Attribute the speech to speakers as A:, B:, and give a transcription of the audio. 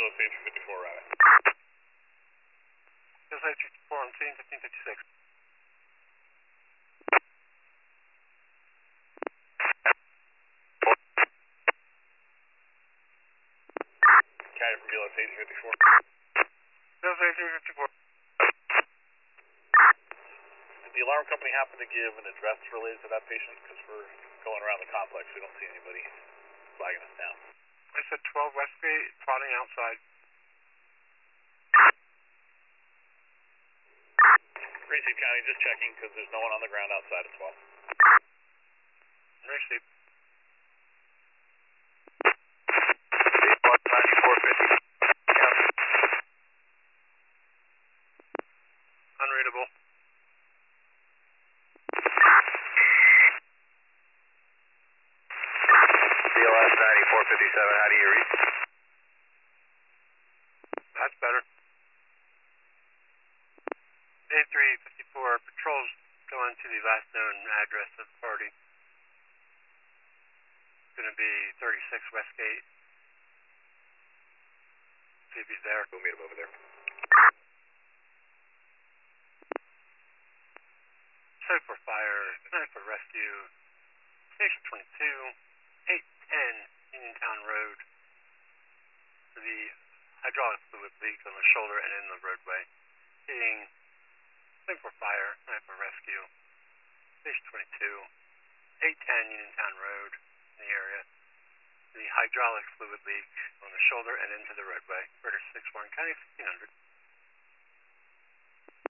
A: Station 54 routing.
B: Site 54 on scene 1556.
A: Carrier from Velo Station 54.
B: Velo Station 54.
A: Did the alarm company happen to give an address related to that patient? Because we're going around the complex, we don't see anybody flagging us down.
B: I said 12 Westgate, plotting outside.
A: Receive County, just checking because there's no one on the ground outside as well.
B: Receive.
C: 9450.
B: Unreadable.
C: CLS 9457, how do you read?
B: That's better. A354 patrols going to the last known address of the party. It's going to be 36 Westgate. See if he's there.
A: We'll meet him over there.
B: Site for fire, site for rescue. Station 22, 810 Uniontown Road. The hydraulic fluid leaks on the shoulder and in the roadway. Seeing site for fire, site for rescue. Station 22, 810 Uniontown Road in the area. The hydraulic fluid leak on the shoulder and into the roadway. Murder 6 Warren County, 1500.